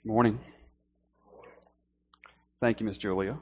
Morning. Thank you, Miss Julia.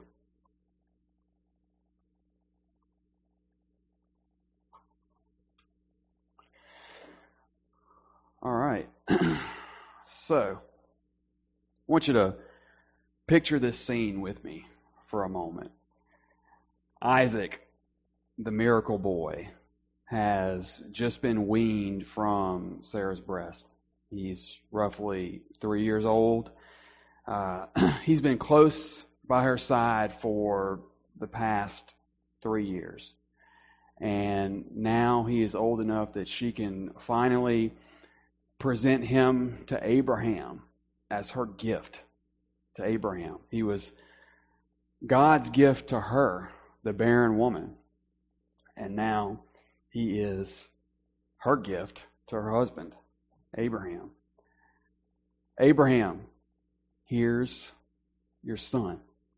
All right. So, I want you to picture this scene with me for a moment. Isaac, the miracle boy, has just been weaned from Sarah's breast. He's roughly 3 years old. He's been close by her side for the past 3 years. And now he is old enough that she can finally present him to Abraham as her gift to Abraham. He was God's gift to her, the barren woman. And now he is her gift to her husband, Abraham. Abraham, here's your son.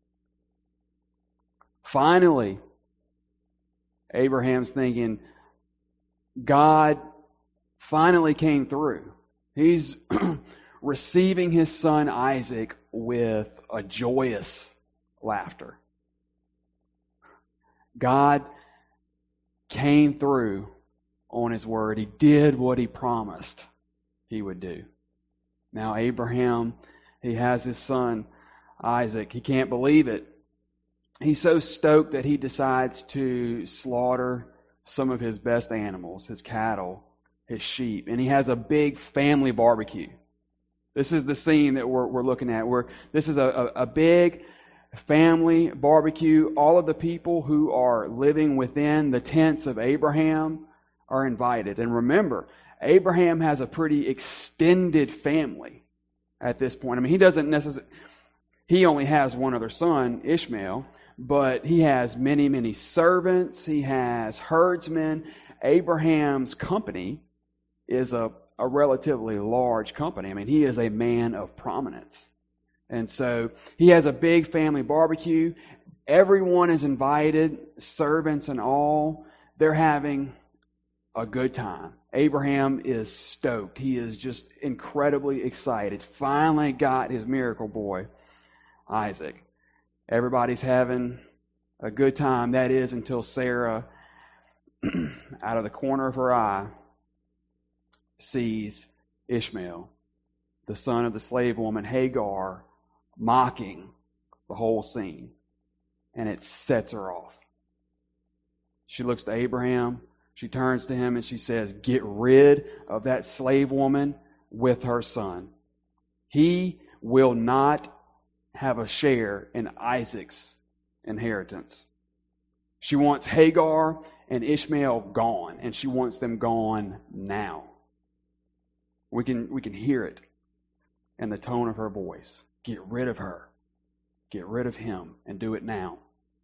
Finally, Abraham's thinking, God finally came through. He's receiving his son Isaac with a joyous laughter. God came through on his word. He did what he promised he would do. Now Abraham, he has his son Isaac. He can't believe it. He's so stoked that he decides to slaughter some of his best animals, his cattle, his sheep, and he has a big family barbecue. This is the scene that we're looking at, where this is a big family barbecue. All of the people who are living within the tents of Abraham are invited. And remember, Abraham has a pretty extended family at this point. I mean, he only has one other son, Ishmael, but he has many, many servants. He has herdsmen. Abraham's company is a relatively large company. I mean, he is a man of prominence. And so he has a big family barbecue. Everyone is invited, servants and all. They're having a good time. Abraham is stoked. He is just incredibly excited. Finally got his miracle boy, Isaac. Everybody's having a good time. That is until Sarah, out of the corner of her eye, sees Ishmael, the son of the slave woman Hagar, mocking the whole scene. And it sets her off. She looks to Abraham. She turns to him and she says, "Get rid of that slave woman with her son. He will not have a share in Isaac's inheritance." She wants Hagar and Ishmael gone, and she wants them gone now. We can hear it in the tone of her voice. Get rid of her. Get rid of him, and do it now.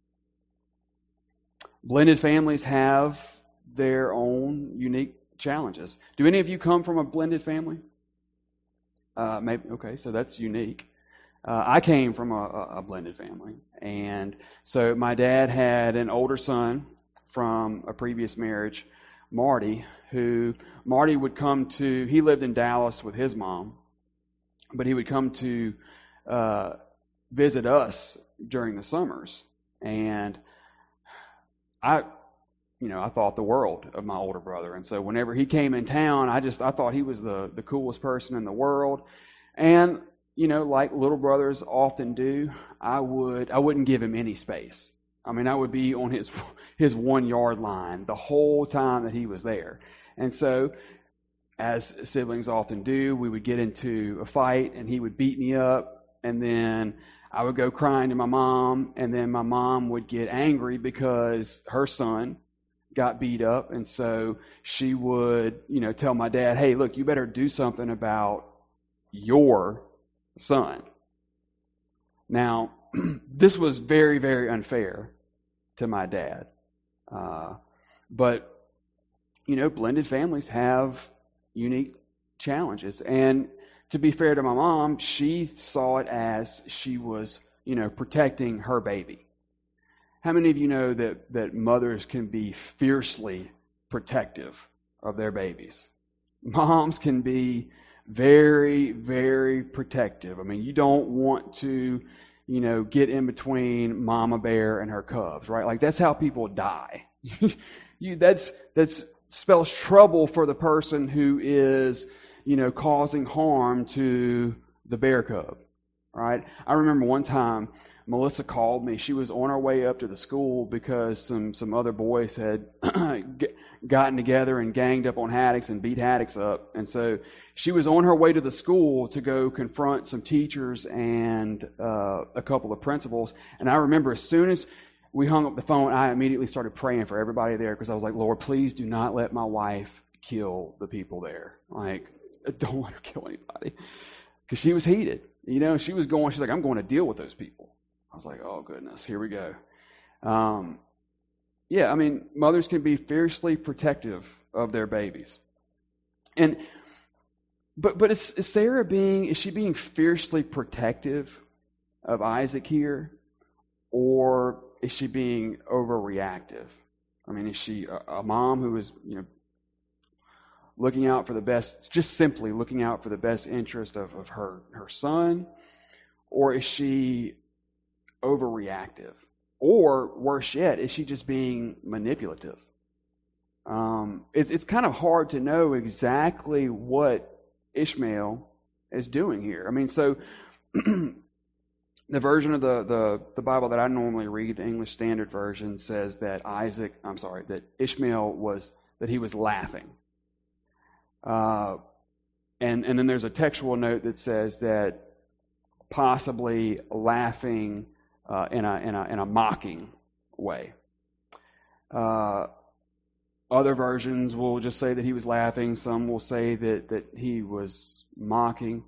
Blended families have their own unique challenges. Do any of you come from a blended family? Maybe. Okay, so that's unique. I came from a blended family, and so my dad had an older son from a previous marriage, Marty, who Marty would come to. He lived in Dallas with his mom, but he would come to visit us during the summers, and I thought the world of my older brother. And so whenever he came in town, I thought he was the coolest person in the world. And, like little brothers often do, I wouldn't give him any space. I mean, I would be on his 1 yard line the whole time that he was there. And so, as siblings often do, we would get into a fight and he would beat me up, and then I would go crying to my mom, and then my mom would get angry because her son got beat up, and so she would, tell my dad, "Hey, look, you better do something about your son." Now, this was very, very unfair to my dad. But, blended families have unique challenges. And to be fair to my mom, she saw it as she was, protecting her baby. How many of you know that mothers can be fiercely protective of their babies? Moms can be very, very protective. I mean, you don't want to, get in between mama bear and her cubs, right? Like that's how people die. That's spells trouble for the person who is, causing harm to the bear cub, right? I remember one time Melissa called me. She was on her way up to the school because some other boys had gotten together and ganged up on Haddix and beat Haddix up. And so she was on her way to the school to go confront some teachers and a couple of principals. And I remember as soon as we hung up the phone, I immediately started praying for everybody there because I was like, Lord, please do not let my wife kill the people there. Like, don't let her kill anybody. Because she was heated. She's like, I'm going to deal with those people. I was like, oh, goodness, here we go. Mothers can be fiercely protective of their babies. But is Sarah is she being fiercely protective of Isaac here? Or is she being overreactive? I mean, is she a mom who is, looking out for the best, just simply looking out for the best interest of her son? Or is she overreactive? Or worse yet, is she just being manipulative? It's kind of hard to know exactly what Ishmael is doing here. I mean, so the version of the Bible that I normally read, the English Standard Version, says that Ishmael was laughing. And then there's a textual note that says that possibly laughing in a mocking way. Other versions will just say that he was laughing. Some will say that he was mocking.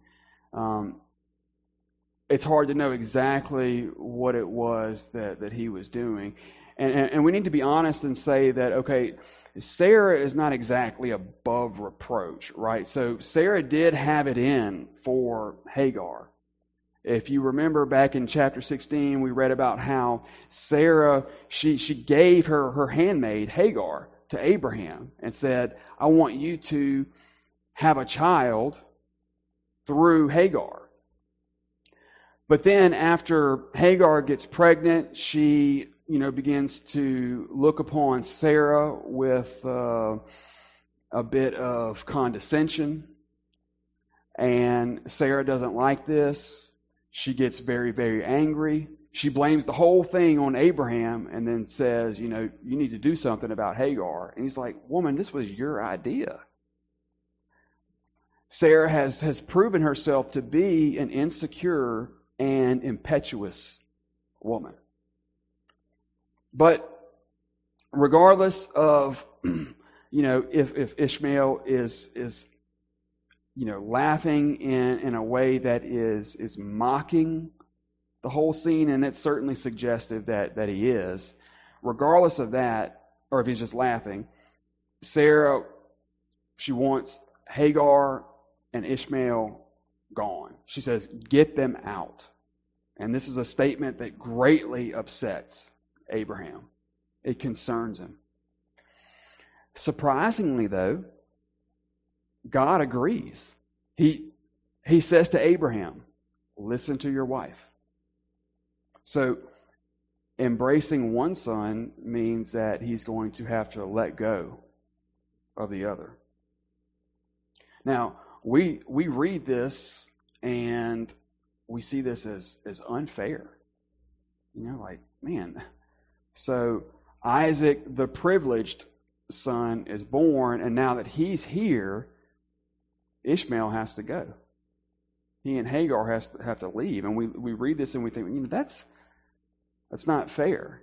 It's hard to know exactly what it was that he was doing. And we need to be honest and say that, okay, Sarah is not exactly above reproach, right? So Sarah did have it in for Hagar. If you remember back in chapter 16, we read about how Sarah, she gave her handmaid Hagar to Abraham and said, I want you to have a child through Hagar. But then after Hagar gets pregnant, she, begins to look upon Sarah with a bit of condescension. And Sarah doesn't like this. She gets very, very angry. She blames the whole thing on Abraham and then says, you need to do something about Hagar. And he's like, woman, this was your idea. Sarah has proven herself to be an insecure and impetuous woman. But regardless of, if Ishmael is laughing in a way that is mocking the whole scene, and it's certainly suggestive that he is. Regardless of that, or if he's just laughing, Sarah, she wants Hagar and Ishmael gone. She says, get them out. And this is a statement that greatly upsets Abraham. It concerns him. Surprisingly, though, God agrees. He says to Abraham, listen to your wife. So, embracing one son means that he's going to have to let go of the other. Now, we read this and we see this as unfair. Man. So, Isaac, the privileged son, is born, and now that he's here, Ishmael has to go. He and Hagar have to leave. And we read this and we think, that's not fair.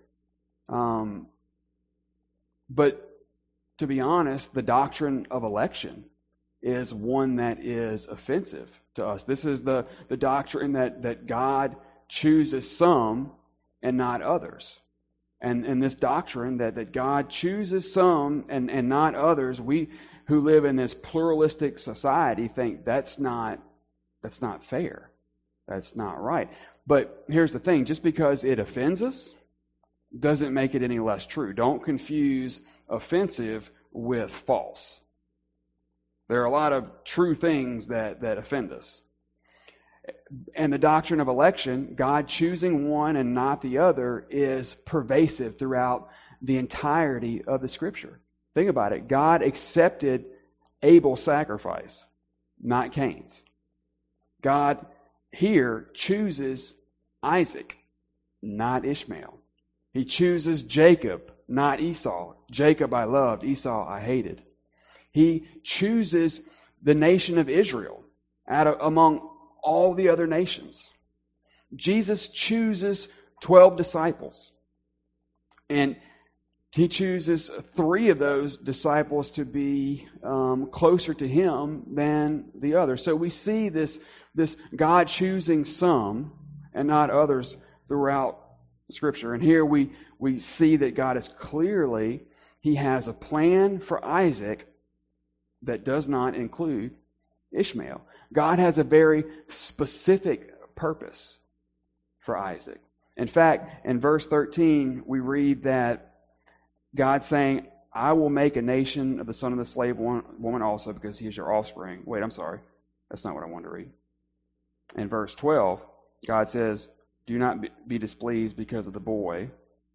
But to be honest, the doctrine of election is one that is offensive to us. This is the doctrine that God chooses some and not others. And this doctrine that God chooses some and not others, we who live in this pluralistic society think that's not fair. That's not right. But here's the thing, just because it offends us doesn't make it any less true. Don't confuse offensive with false. There are a lot of true things that offend us. And the doctrine of election, God choosing one and not the other, is pervasive throughout the entirety of the Scripture. Think about it. God accepted Abel's sacrifice, not Cain's. God here chooses Isaac, not Ishmael. He chooses Jacob, not Esau. Jacob I loved, Esau I hated. He chooses the nation of Israel among all the other nations. Jesus chooses 12 disciples. And He chooses 3 of those disciples to be closer to Him than the others. So we see this God choosing some and not others throughout Scripture. And here we see that God is clearly, He has a plan for Isaac that does not include Ishmael. God has a very specific purpose for Isaac. In fact, in verse 13, we read that God's saying, I will make a nation of the son of the slave woman also because he is your offspring. Wait, I'm sorry. That's not what I wanted to read. In verse 12, God says, do not be displeased because of the boy.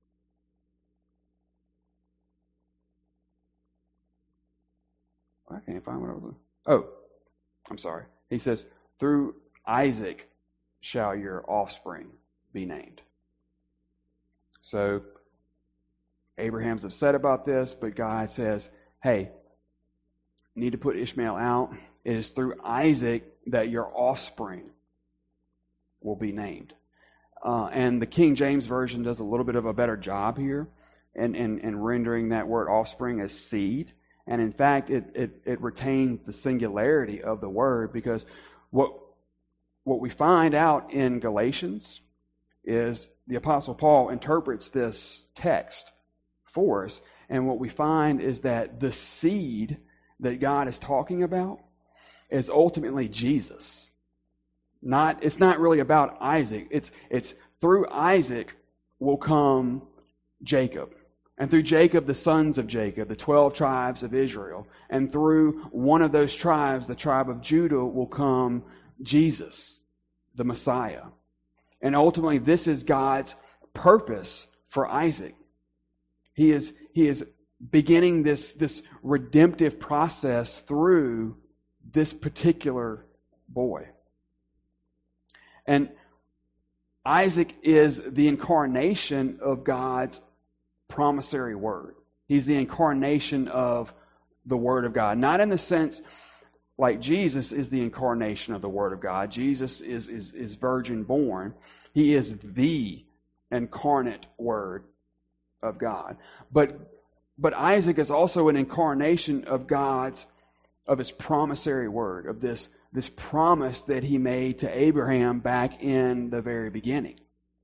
I can't find what I was looking. Oh, I'm sorry. He says, through Isaac shall your offspring be named. So, Abraham's upset about this, but God says, hey, you need to put Ishmael out. It is through Isaac that your offspring will be named. And the King James Version does a little bit of a better job here in rendering that word offspring as seed. And in fact, it retains the singularity of the word, because what we find out in Galatians is the Apostle Paul interprets this text for us. And what we find is that the seed that God is talking about is ultimately Jesus. It's not really about Isaac. It's through Isaac will come Jacob. And through Jacob, the sons of Jacob, the 12 tribes of Israel. And through one of those tribes, the tribe of Judah, will come Jesus, the Messiah. And ultimately, this is God's purpose for Isaac. He is beginning this redemptive process through this particular boy. And Isaac is the incarnation of God's promissory word. He's the incarnation of the Word of God. Not in the sense like Jesus is the incarnation of the Word of God. Jesus is virgin born. He is the incarnate Word of God. But Isaac is also an incarnation of His promissory word, of this promise that He made to Abraham back in the very beginning.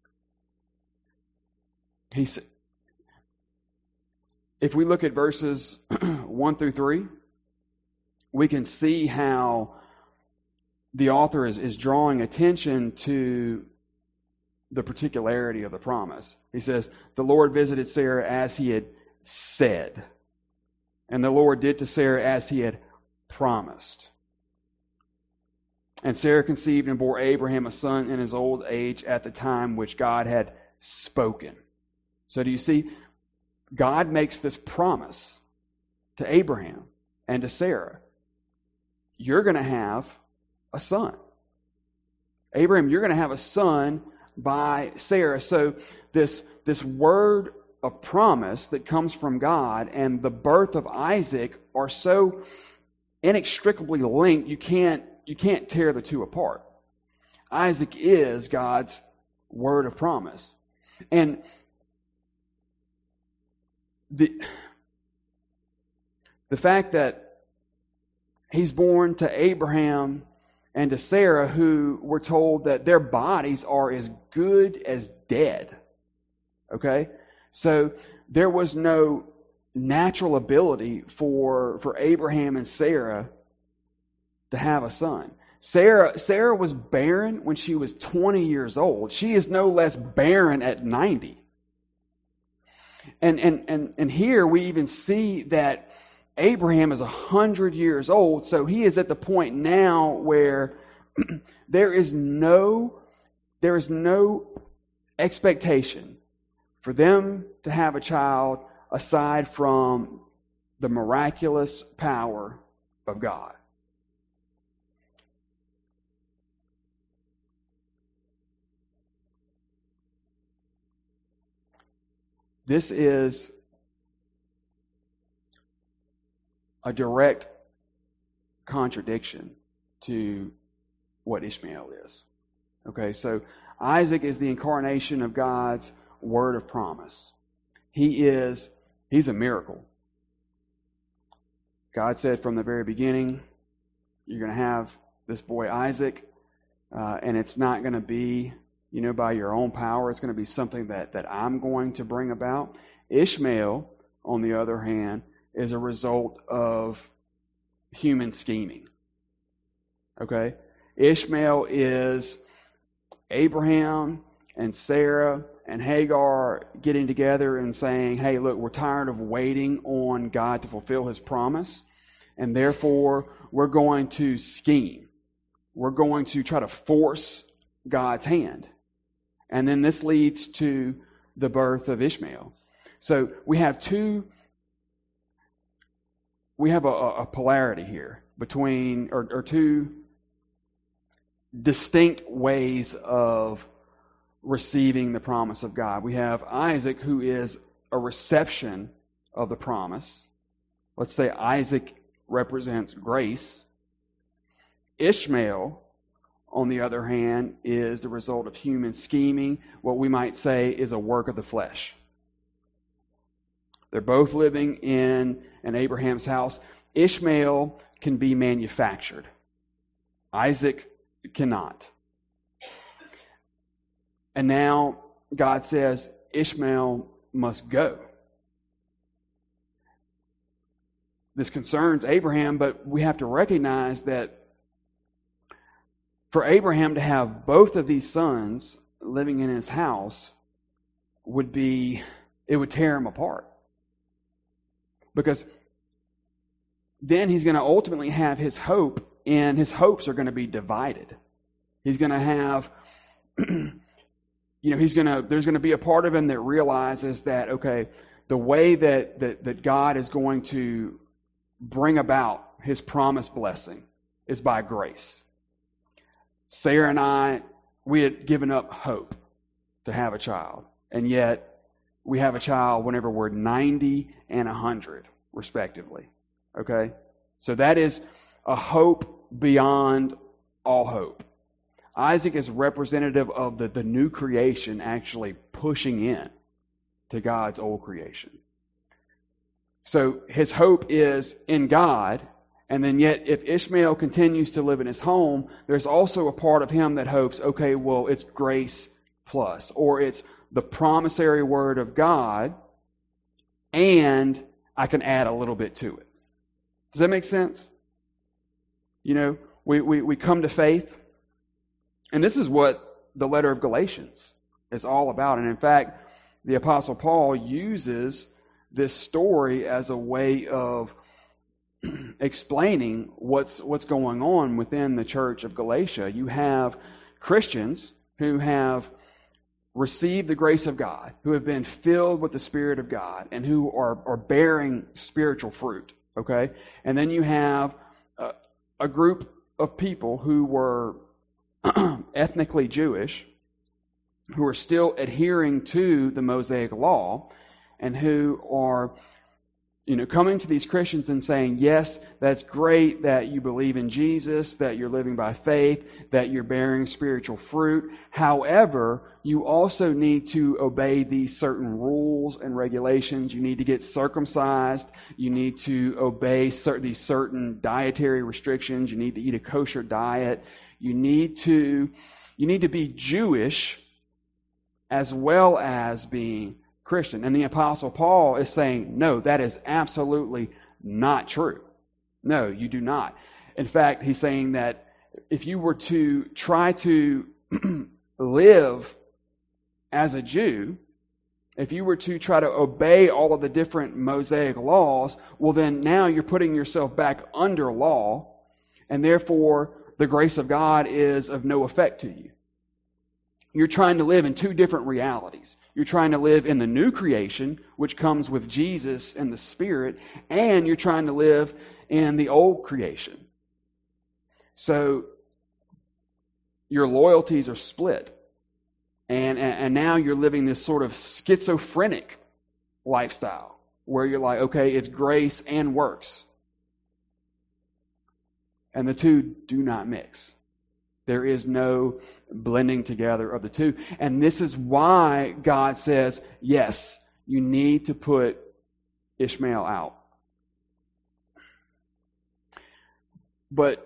If we look at verses 1 through 3, we can see how the author is drawing attention to the particularity of the promise. He says, the Lord visited Sarah as He had said, and the Lord did to Sarah as He had promised. And Sarah conceived and bore Abraham a son in his old age at the time which God had spoken. So do you see? God makes this promise to Abraham and to Sarah. You're going to have a son. Abraham, you're going to have a son by Sarah. So this word of promise that comes from God and the birth of Isaac are so inextricably linked, you can't tear the two apart. Isaac is God's word of promise. And the fact that he's born to Abraham and to Sarah, who were told that their bodies are as good as dead. Okay? So there was no natural ability for Abraham and Sarah to have a son. Sarah was barren when she was 20 years old. She is no less barren at 90. And here we even see that Abraham is 100 years old, so he is at the point now where there is no expectation for them to have a child aside from the miraculous power of God. This is a direct contradiction to what Ishmael is. Okay, so Isaac is the incarnation of God's word of promise. He's a miracle. God said from the very beginning, you're going to have this boy Isaac, and it's not going to be, by your own power. It's going to be something that I'm going to bring about. Ishmael, on the other hand, is a result of human scheming. Okay? Ishmael is Abraham and Sarah and Hagar getting together and saying, hey, look, we're tired of waiting on God to fulfill His promise, and therefore we're going to scheme. We're going to try to force God's hand. And then this leads to the birth of Ishmael. So we have a polarity here between, or two distinct ways of receiving the promise of God. We have Isaac, who is a reception of the promise. Let's say Isaac represents grace. Ishmael, on the other hand, is the result of human scheming. What we might say is a work of the flesh. They're both living in an Abraham's house. Ishmael can be manufactured. Isaac cannot. And now God says Ishmael must go. This concerns Abraham, but we have to recognize that for Abraham to have both of these sons living in his house would tear him apart. Because then he's going to ultimately have his hope, and his hopes are going to be divided. He's going to have, there's going to be a part of him that realizes that, okay, the way that God is going to bring about His promised blessing is by grace. Sarah and I, we had given up hope to have a child, and yet we have a child whenever we're 90 and 100, respectively. Okay? So that is a hope beyond all hope. Isaac is representative of the new creation actually pushing in to God's old creation. So his hope is in God, and then yet if Ishmael continues to live in his home, there's also a part of him that hopes, okay, well, it's grace plus, or it's the promissory word of God, and I can add a little bit to it. Does that make sense? We come to faith, and this is what the letter of Galatians is all about. And in fact, the Apostle Paul uses this story as a way of explaining what's going on within the church of Galatia. You have Christians who have received the grace of God, who have been filled with the Spirit of God, and who are bearing spiritual fruit. Okay? And then you have a group of people who were ethnically Jewish, who are still adhering to the Mosaic law, and who are coming to these Christians and saying, yes, that's great that you believe in Jesus, that you're living by faith, that you're bearing spiritual fruit. However, you also need to obey these certain rules and regulations. You need to get circumcised. You need to obey these certain dietary restrictions. You need to eat a kosher diet. You need to be Jewish as well as being Christian. And the Apostle Paul is saying, no, that is absolutely not true. No, you do not. In fact, he's saying that if you were to try to live as a Jew, if you were to try to obey all of the different Mosaic laws, well then now you're putting yourself back under law, and therefore the grace of God is of no effect to you. You're trying to live in two different realities. You're trying to live in the new creation, which comes with Jesus and the Spirit, and you're trying to live in the old creation. So your loyalties are split. And now you're living this sort of schizophrenic lifestyle where you're like, okay, it's grace and works. And the two do not mix. There is no blending together of the two. And this is why God says, yes, you need to put Ishmael out. But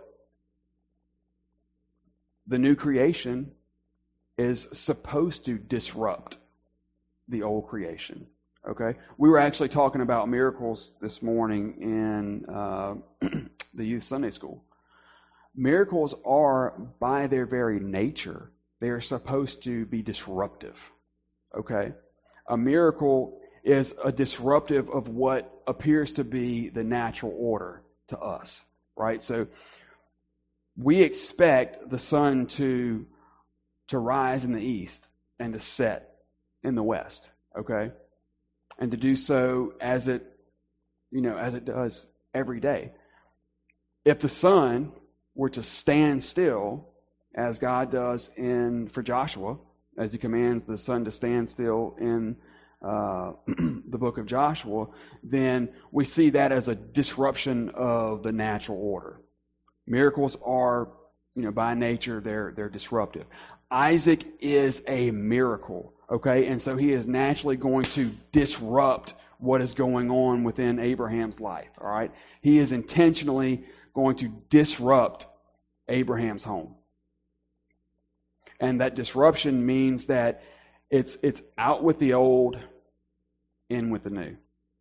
the new creation is supposed to disrupt the old creation. Okay? We were actually talking about miracles this morning in the youth Sunday school. Miracles are, by their very nature, they are supposed to be disruptive. Okay? A miracle is a disruptive of what appears to be the natural order to us. Right? So we expect the sun to rise in the east and to set in the west. Okay? And to do so as it does every day. If the sun were to stand still, as God does for Joshua, as He commands the sun to stand still in the book of Joshua, then we see that as a disruption of the natural order. Miracles are, by nature, they're disruptive. Isaac is a miracle, okay? And so he is naturally going to disrupt what is going on within Abraham's life, all right? He is intentionally going to disrupt Abraham's home. And that disruption means that it's out with the old, in with the new.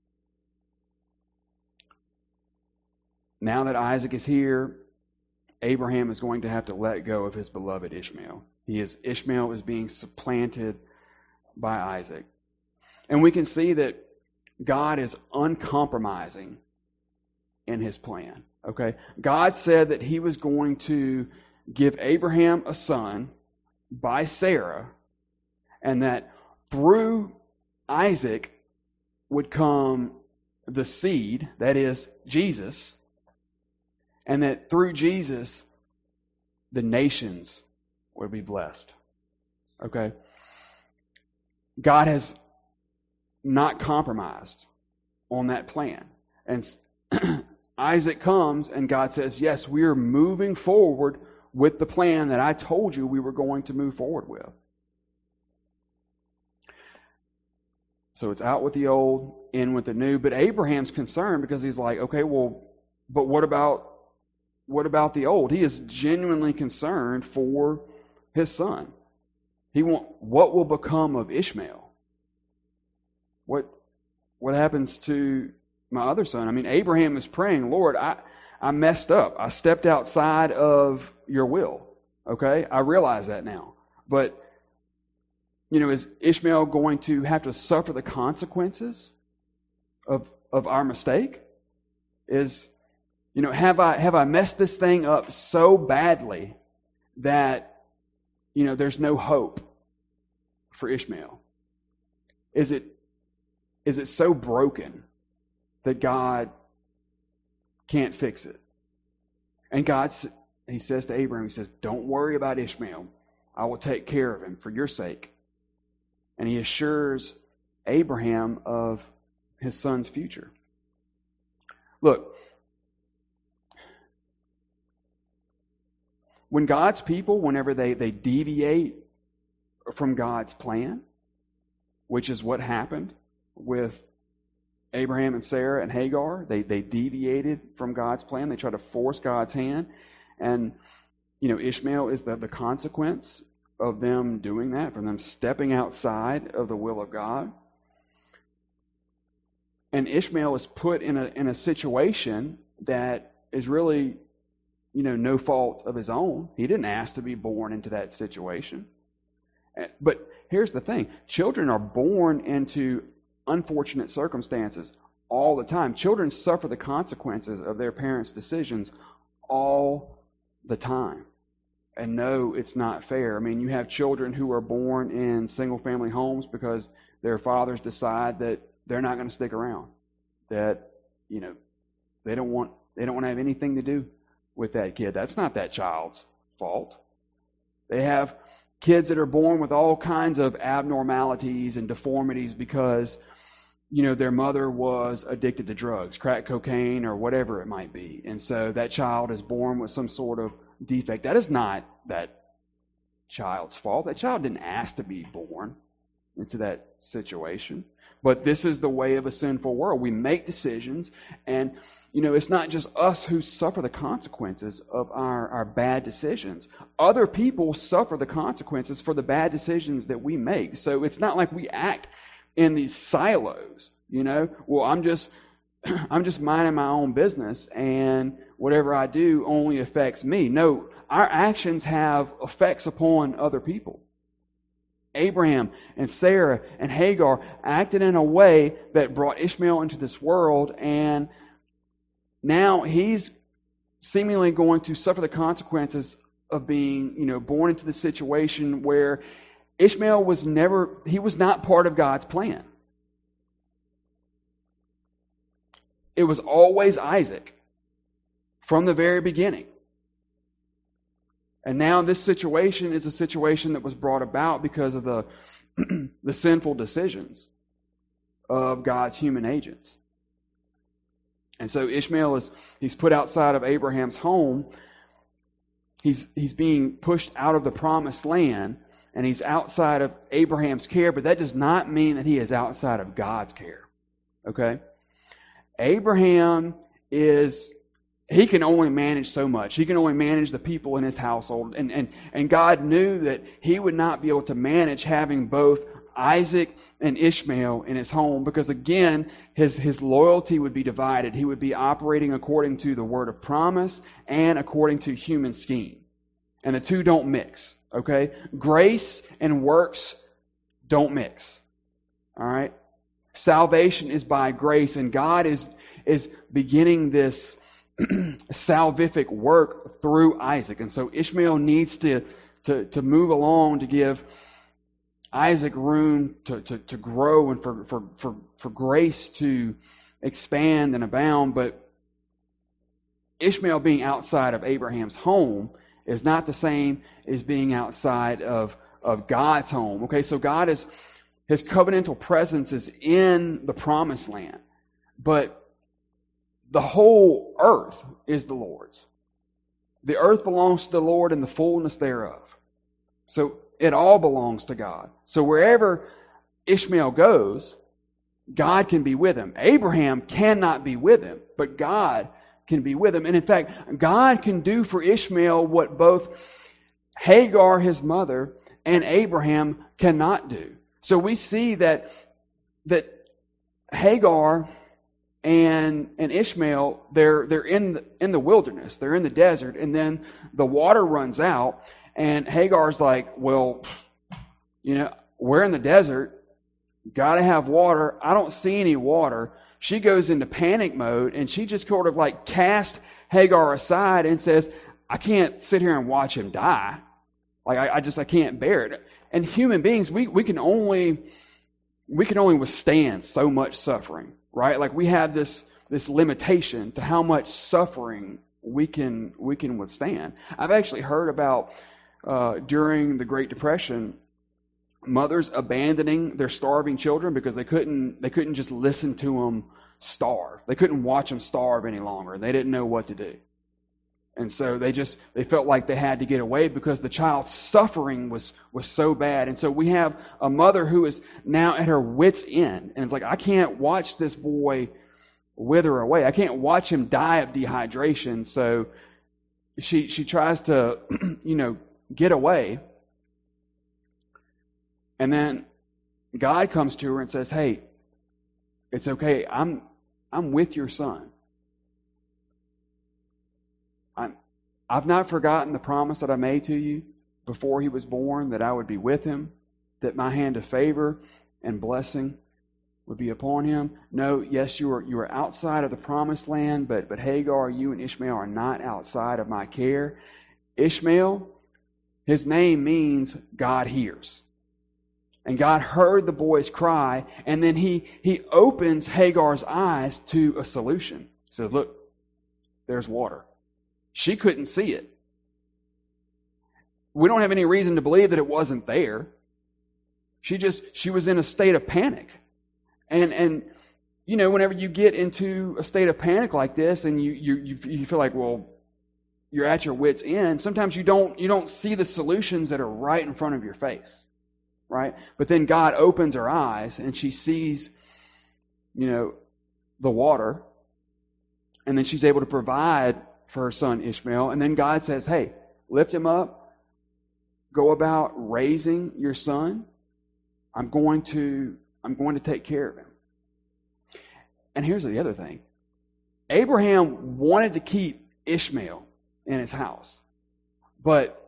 Now that Isaac is here, Abraham is going to have to let go of his beloved Ishmael. Ishmael is being supplanted by Isaac. And we can see that God is uncompromising in His plan. Okay? God said that He was going to give Abraham a son by Sarah, and that through Isaac would come the seed, that is, Jesus, and that through Jesus, the nations would be blessed. Okay? God has not compromised on that plan. And Isaac comes and God says, yes, we are moving forward with the plan that I told you we were going to move forward with. So it's out with the old, in with the new. But Abraham's concerned because he's like, okay, well, but what about the old? He is genuinely concerned for his son. What will become of Ishmael? What happens to my other son? I mean, Abraham is praying, Lord, I messed up. I stepped outside of your will. Okay? I realize that now. But, is Ishmael going to have to suffer the consequences of our mistake? Have I messed this thing up so badly that, there's no hope for Ishmael? Is it so broken that God can't fix it? And He says to Abraham, He says, don't worry about Ishmael. I will take care of him for your sake. And He assures Abraham of his son's future. Look, when God's people, whenever they deviate from God's plan, which is what happened with Abraham and Sarah and Hagar, they deviated from God's plan. They tried to force God's hand. And, Ishmael is the consequence of them doing that, from them stepping outside of the will of God. And Ishmael is put in a situation that is really, no fault of his own. He didn't ask to be born into that situation. But here's the thing. Children are born into unfortunate circumstances all the time. Children suffer the consequences of their parents' decisions all the time. And no, it's not fair. I mean, you have children who are born in single-family homes because their fathers decide that they're not going to stick around. That, they don't want to have anything to do with that kid. That's not that child's fault. They have kids that are born with all kinds of abnormalities and deformities because, their mother was addicted to drugs, crack cocaine, or whatever it might be. And so that child is born with some sort of defect. That is not that child's fault. That child didn't ask to be born into that situation. But this is the way of a sinful world. We make decisions, and it's not just us who suffer the consequences of our bad decisions. Other people suffer the consequences for the bad decisions that we make. So it's not like we act in these silos. Well, I'm just minding my own business, and whatever I do only affects me. No, our actions have effects upon other people. Abraham and Sarah and Hagar acted in a way that brought Ishmael into this world, and now he's seemingly going to suffer the consequences of being, born into the situation where Ishmael was not part of God's plan. It was always Isaac from the very beginning. And now this situation is a situation that was brought about because of the the sinful decisions of God's human agents. And so Ishmael he's put outside of Abraham's home. He's being pushed out of the promised land, and he's outside of Abraham's care, but that does not mean that he is outside of God's care. Okay? Abraham he can only manage so much. He can only manage the people in his household. And God knew that he would not be able to manage having both Isaac and Ishmael in his home, because again, his loyalty would be divided. He would be operating according to the word of promise and according to human scheme. And the two don't mix. Okay? Grace and works don't mix. All right? Salvation is by grace, and God is beginning this salvific work through Isaac. And so Ishmael needs to move along to give Isaac room to grow and for grace to expand and abound. But Ishmael being outside of Abraham's home is not the same as being outside of God's home. Okay, so his covenantal presence is in the promised land, but the whole earth is the Lord's. The earth belongs to the Lord and the fullness thereof. So it all belongs to God. So wherever Ishmael goes, God can be with him. Abraham cannot be with him, but God can be with him. And in fact, God can do for Ishmael what both Hagar, his mother, and Abraham cannot do. So we see that Hagar and Ishmael, they're in the wilderness, they're in the desert, and then the water runs out, and Hagar's like, well, we're in the desert, gotta have water. I don't see any water. She goes into panic mode, and she just sort of like casts Hagar aside and says, I can't sit here and watch him die. Like I can't bear it. And human beings, we can only withstand so much suffering, right? Like we have this limitation to how much suffering we can withstand. I've actually heard about during the Great Depression, mothers abandoning their starving children because they couldn't just listen to them starve. They couldn't watch them starve any longer. They didn't know what to do. And so they felt like they had to get away because the child's suffering was so bad. And so we have a mother who is now at her wit's end. And it's like, I can't watch this boy wither away. I can't watch him die of dehydration. So she tries to, get away. And then God comes to her and says, hey, it's okay. I'm with your son. I've not forgotten the promise that I made to you before he was born, that I would be with him, that my hand of favor and blessing would be upon him? No, yes, you are outside of the promised land, but Hagar, you and Ishmael are not outside of my care. Ishmael, his name means God hears. And God heard the boy's cry, and then he opens Hagar's eyes to a solution. He says, look, there's water. She couldn't see it. We don't have any reason to believe that it wasn't there. She was in a state of panic. And you know, whenever you get into a state of panic like this and you feel like, well, you're at your wit's end, sometimes you don't see the solutions that are right in front of your face. Right? But then God opens her eyes and she sees, you know, the water, and then she's able to provide for her son Ishmael. And then God says, hey, lift him up, go about raising your son. I'm going to take care of him. And here's the other thing. Abraham wanted to keep Ishmael in his house. But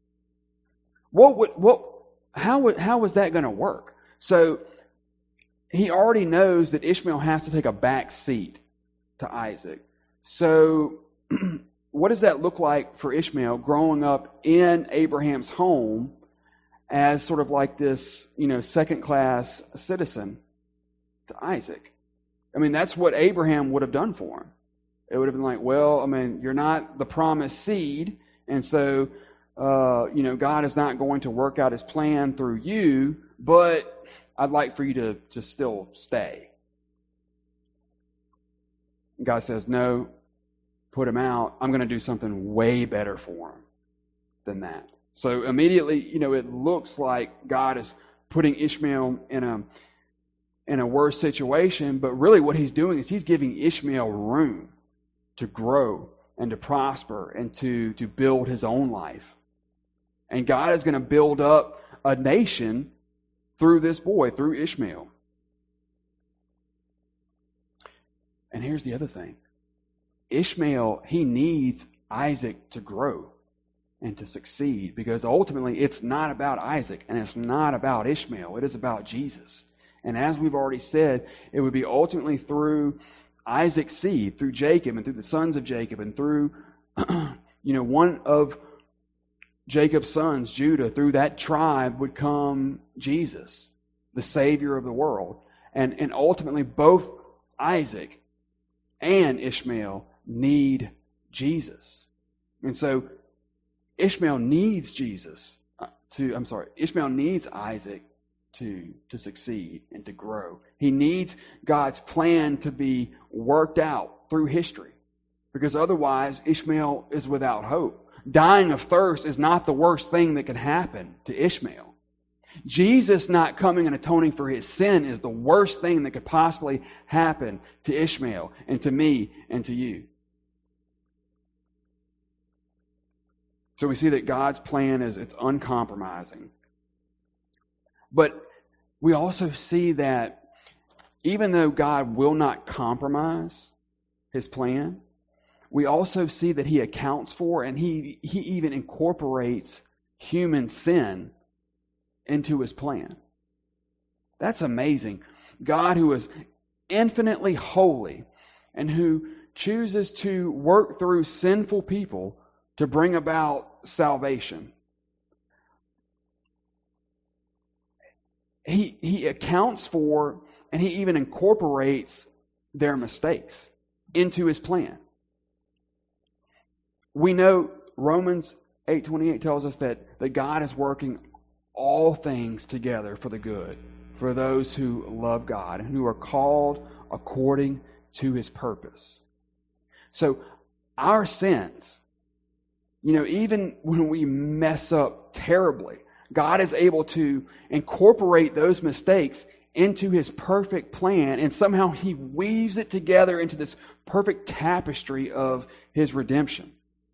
how was that going to work? So he already knows that Ishmael has to take a back seat to Isaac. So what does that look like for Ishmael growing up in Abraham's home as sort of like this, you know, second-class citizen to Isaac? I mean, that's what Abraham would have done for him. It would have been like, well, I mean, you're not the promised seed, and so, you know, God is not going to work out his plan through you, but I'd like for you to still stay. And God says, no, put him out. I'm going to do something way better for him than that. So immediately, you know, it looks like God is putting Ishmael in a worse situation, but really what he's doing is he's giving Ishmael room to grow and to prosper and to build his own life. And God is going to build up a nation through this boy, through Ishmael. And here's the other thing. Ishmael, he needs Isaac to grow and to succeed, because ultimately it's not about Isaac and it's not about Ishmael. It is about Jesus. And as we've already said, it would be ultimately through Isaac's seed, through Jacob and through the sons of Jacob and through you know, one of Jacob's sons, Judah, through that tribe would come Jesus, the Savior of the world. And ultimately both Isaac and Ishmael need Jesus. And so Ishmael needs Ishmael needs Isaac to succeed and to grow. He needs God's plan to be worked out through history, because otherwise Ishmael is without hope. Dying of thirst is not the worst thing that can happen to Ishmael. Jesus not coming and atoning for his sin is the worst thing that could possibly happen to Ishmael and to me and to you. So we see that God's plan it's uncompromising. But we also see that even though God will not compromise his plan, we also see that he accounts for and he even incorporates human sin into his plan. That's amazing. God, who is infinitely holy and who chooses to work through sinful people to bring about salvation. He accounts for and he even incorporates their mistakes into his plan. We know Romans 8:28 tells us that God is working all things together for the good, for those who love God and who are called according to his purpose. So our sins, you know, even when we mess up terribly, God is able to incorporate those mistakes into his perfect plan, and somehow he weaves it together into this perfect tapestry of his redemption.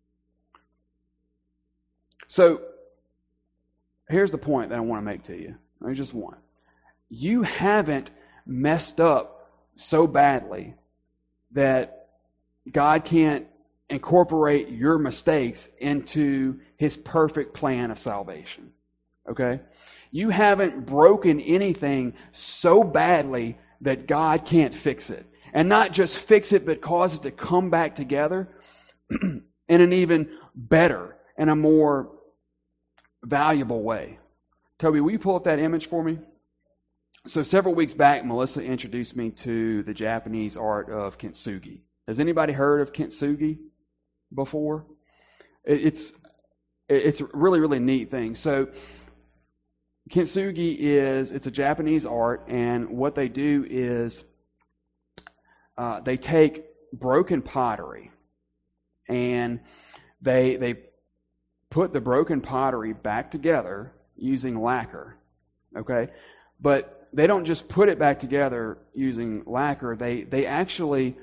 So, here's the point that I want to make to you. There's just one. You haven't messed up so badly that God can't incorporate your mistakes into his perfect plan of salvation. Okay? You haven't broken anything so badly that God can't fix it. And not just fix it, but cause it to come back together in an even better and a more valuable way. Toby, will you pull up that image for me? So several weeks back, Melissa introduced me to the Japanese art of kintsugi. Has anybody heard of kintsugi before? It's a really, really neat thing. So kintsugi it's a Japanese art, and what they do is they take broken pottery and they put the broken pottery back together using lacquer. Okay? But they don't just put it back together using lacquer. They actually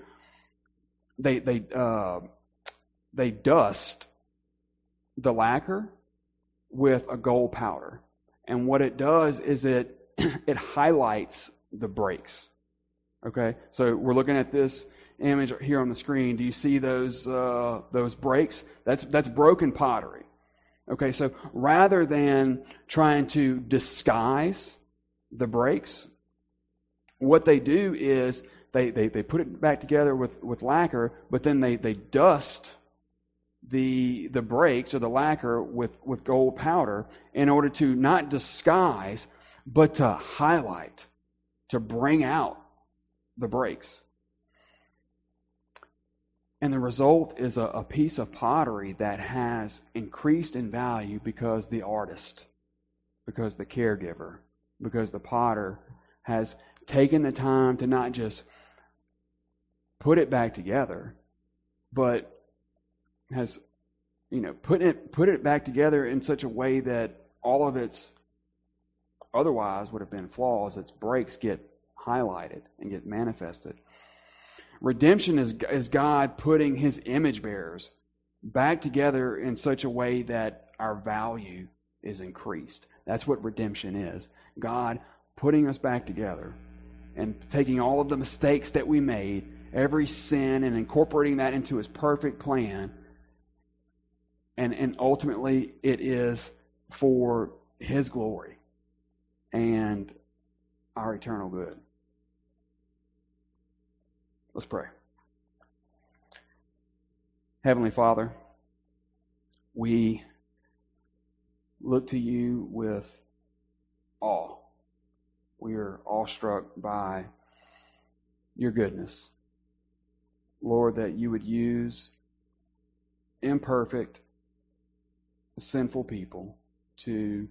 dust the lacquer with a gold powder. And what it does is it highlights the breaks. Okay? So we're looking at this image here on the screen. Do you see those breaks? That's broken pottery. Okay, so rather than trying to disguise the breaks, what they do is they put it back together with lacquer, but then they dust the breaks or the lacquer with gold powder in order to not disguise, but to highlight, to bring out the breaks. And the result is a piece of pottery that has increased in value because the artist, because the caregiver, because the potter has taken the time to not just put it back together, but has, put it back together in such a way that all of its otherwise would have been flaws, its breaks get highlighted and get manifested. Redemption is God putting His image bearers back together in such a way that our value is increased. That's what redemption is. God putting us back together and taking all of the mistakes that we made, every sin, and incorporating that into His perfect plan. And ultimately, it is for His glory and our eternal good. Let's pray. Heavenly Father, we look to You with awe. We are awestruck by Your goodness. Lord, that You would use imperfect, sinful people to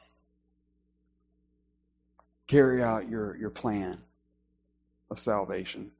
carry out Your plan of salvation.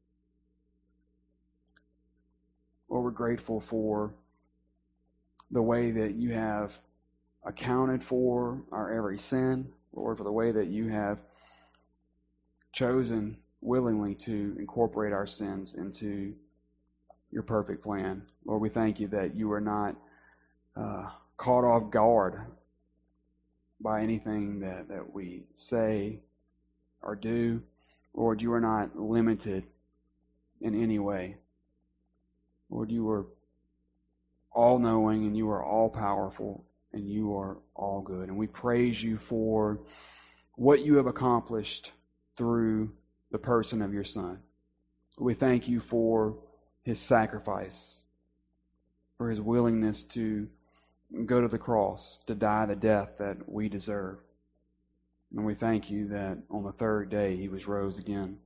Lord, we're grateful for the way that You have accounted for our every sin. Lord, for the way that You have chosen willingly to incorporate our sins into Your perfect plan. Lord, we thank You that You are not caught off guard by anything that we say or do. Lord, You are not limited in any way. Lord, You are all-knowing and You are all-powerful and You are all good. And we praise You for what You have accomplished through the person of Your Son. We thank You for His sacrifice, for His willingness to go to the cross, to die the death that we deserve. And we thank You that on the third day He was rose again.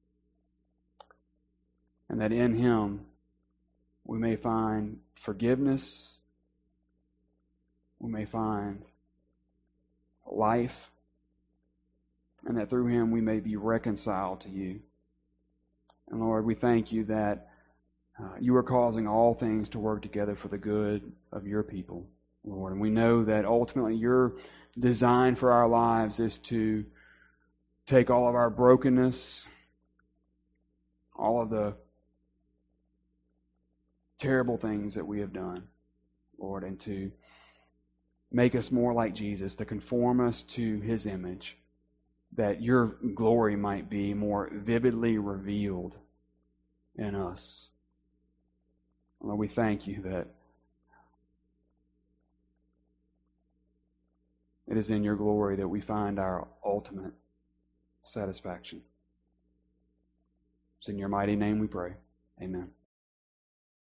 And that in Him we may find forgiveness, we may find life, and that through Him we may be reconciled to You. And Lord, we thank You that You are causing all things to work together for the good of Your people, Lord. And we know that ultimately Your design for our lives is to take all of our brokenness, all of the terrible things that we have done, Lord, and to make us more like Jesus, to conform us to His image, that Your glory might be more vividly revealed in us. Lord, we thank You that It is in your glory that we find our ultimate satisfaction. It's in your mighty name we pray. Amen.